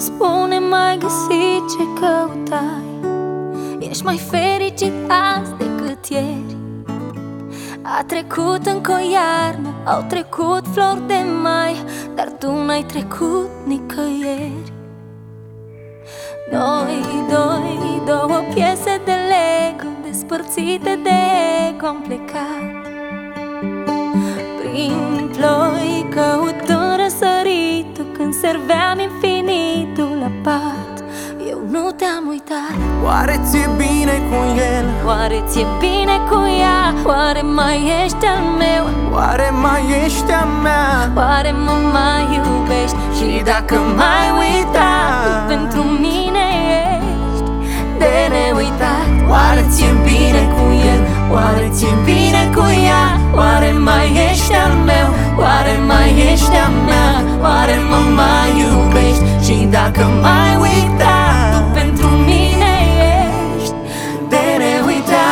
spune, m-ai găsit ce căutai? Ești mai fericit azi decât ieri. A trecut încă o iarnă, au trecut flori de mai, dar tu n-ai trecut nicăieri. Noi doi, două piese de Lego, despărțite de ego, am plecat prin ploi, căutând răsăritul, când serveam infinitul la pat. Eu nu te-am uitat. Oare ți-e bine cu el? Oare ți-e bine cu ea? Oare mai ești al meu? Oare mai ești a mea? Oare mă mai iubești? Și dacă m-ai uitat, tu pentru mine ești de neuitat. Oare ți-e bine cu el? Oare ți-e bine cu ea? Oare mai ești al meu? Oare mai ești a mea? Oare mă mai iubești? Și dacă m-ai uitat, tu pentru mine ești de neuitat.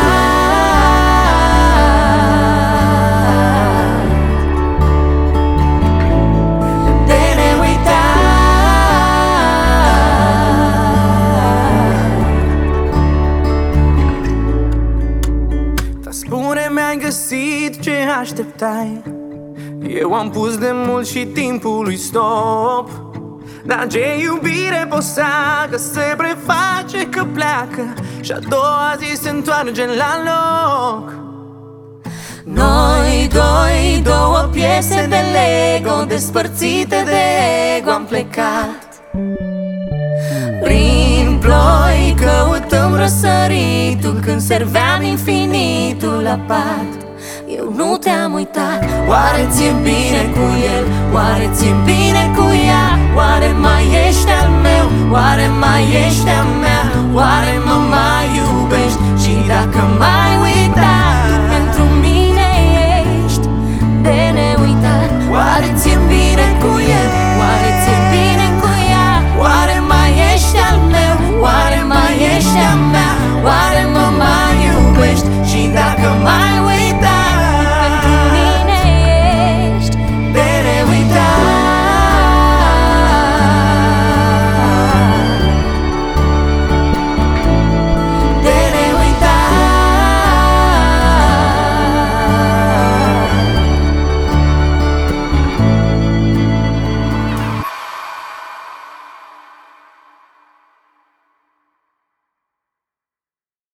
De neuitat. Dar spune, mi-ai găsit ce așteptai? Eu am pus de mult și timpului stop. Dar ce iubire posacă se preface că pleacă și a doua zi se întoarce la loc. Noi doi, două piese de Lego, despărțite de ego, am plecat prin ploi, căutăm răsăritul, când serveam infinitul la pat. Eu nu te-am uitat. Oare ți-e bine cu el? Oare ți-e bine cu ea? Oare mai ești al meu? Oare mai ești a mea? Oare mă mai iubești? Și dacă mai